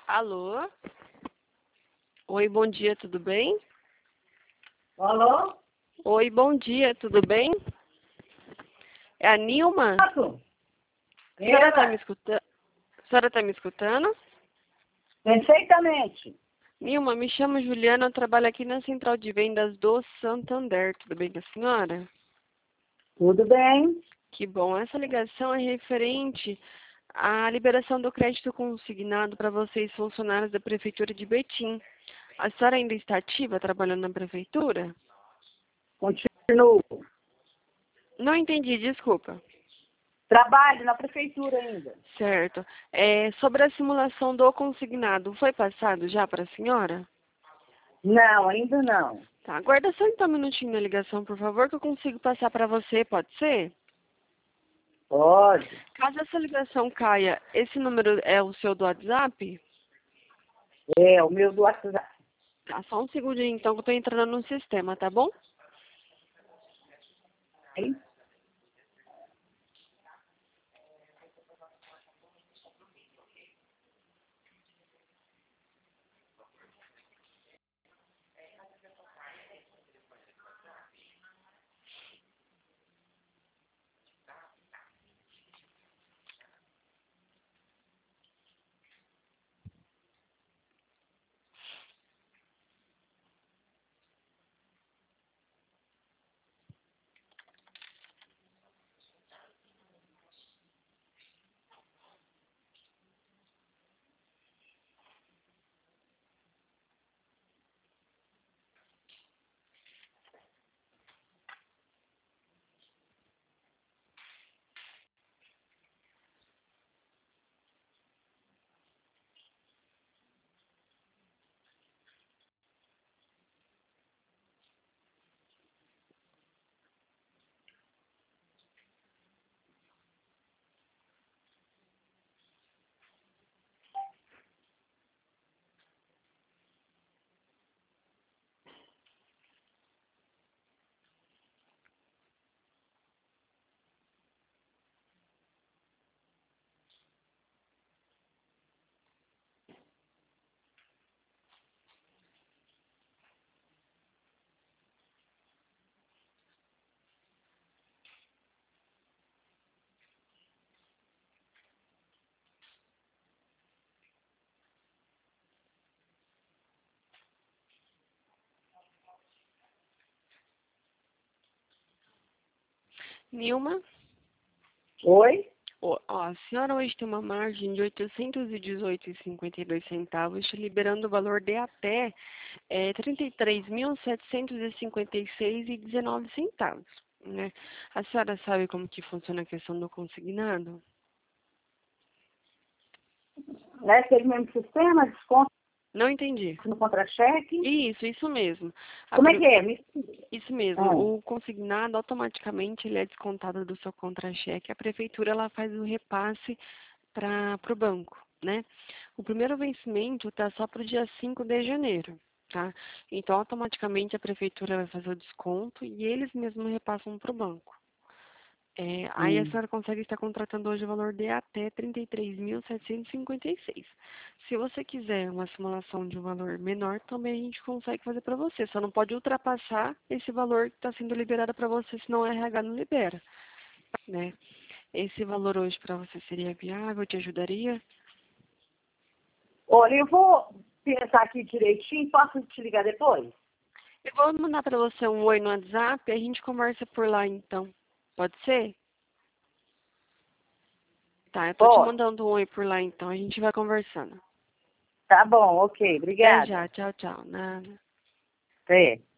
Alô? Oi, bom dia, tudo bem? Alô? Oi, bom dia, tudo bem? É a Nilma? Pato? A senhora está me Era, escutando? A senhora está me escutando? perfeitamente. Nilma, me chamo Juliana, eu trabalho aqui na Central de Vendas do Santander. Tudo bem com a senhora? Tudo bem? Que bom. Essa ligação é referente à liberação do crédito consignado para vocês, funcionários da Prefeitura de Betim. A senhora ainda está ativa trabalhando na Prefeitura? Continuo. Não entendi, desculpa. Trabalho na prefeitura ainda. Certo. Sobre a simulação do consignado, foi passado já para a senhora? Não, ainda não. Tá, aguarda só então um minutinho na ligação, por favor, que eu consigo passar para você, pode ser? Pode. Caso essa ligação caia, esse número é o seu do WhatsApp? É, o meu do WhatsApp. Tá, só um segundinho então que eu tô entrando no sistema, tá bom? Nilma? Oi? A senhora hoje tem uma margem de R$ 818,52, te liberando o valor de até R$ 33.756,19, né? A senhora sabe como que funciona a questão do consignado? É aquele mesmo sistema, desconto Não entendi. no contra-cheque? Isso mesmo. Como é que é? Isso mesmo. Ah, O consignado, automaticamente, ele é descontado do seu contra-cheque. A prefeitura, ela faz o repasse para o banco, né? O primeiro vencimento está só para o dia 5 de janeiro, tá? Então, automaticamente, a prefeitura vai fazer o desconto e eles mesmos repassam para o banco. Aí a hum. senhora consegue estar contratando hoje o valor de até R$ 33.756. Se você quiser uma simulação de um valor menor, também a gente consegue fazer para você. Só não pode ultrapassar esse valor que está sendo liberado para você, senão a RH não libera, né? Esse valor hoje para você seria viável? Te ajudaria? Olha, eu vou pensar aqui direitinho, posso te ligar depois? Eu vou mandar para você um oi no WhatsApp e a gente conversa por lá então. Pode ser? Tá, eu tô te Pode. mandando um oi por lá então. A gente vai conversando. Tá bom, ok, Até obrigada. já. Tchau, tchau. Nada. É.